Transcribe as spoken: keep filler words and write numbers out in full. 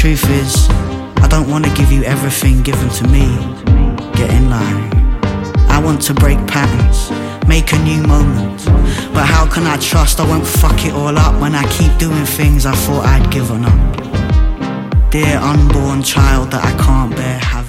truth is, I don't want to give you everything given to me. Get in line. I want to break patterns, make a new moment. But how can I trust I won't fuck it all up when I keep doing things I thought I'd given up? Dear unborn child that I can't bear having.